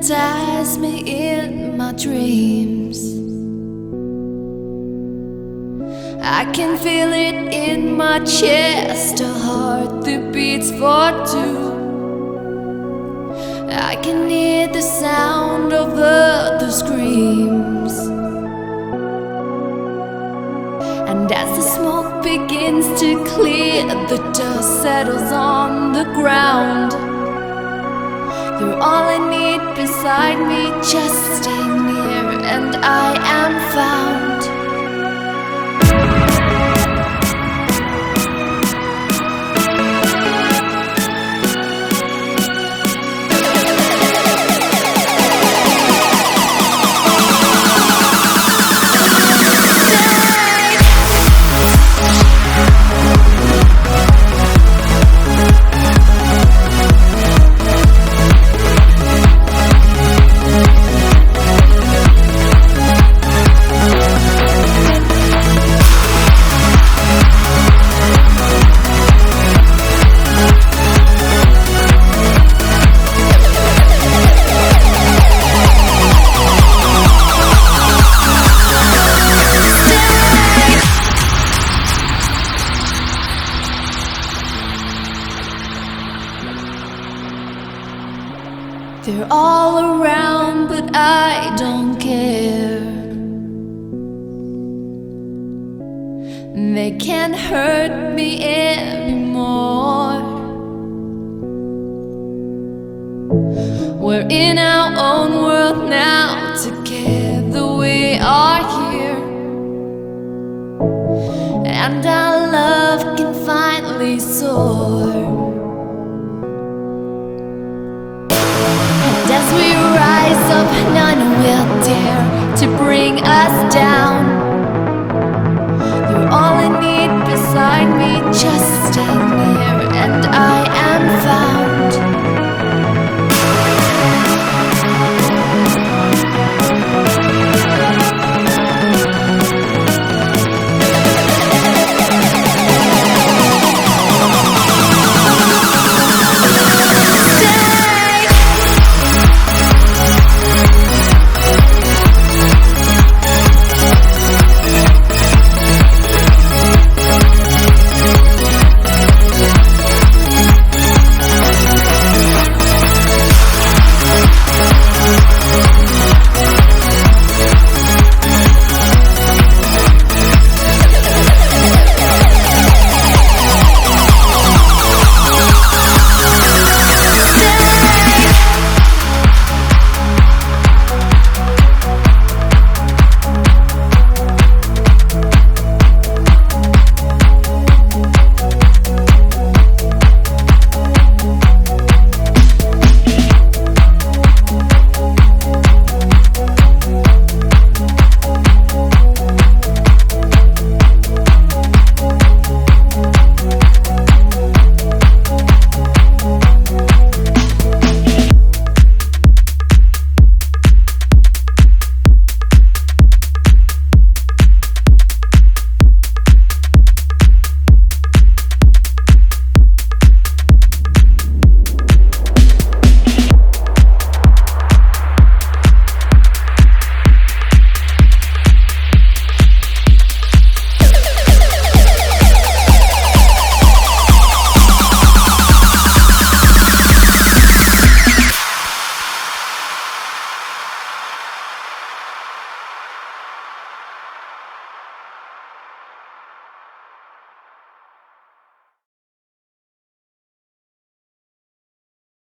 hypnotize me in my dreams. I can feel it in my chest, a heart that beats for two. I can hear the sound of other screams. And as the smoke begins to clear, the dust settles on the ground. You're all I need beside me, just stay near and I am found. They're all around, but I don't care. They can't hurt me anymore. We're in our own world now, together we are here. And our love can finally soar. As we rise up, none will dare to bring us down. You're all I need beside me, just stay near and I am found.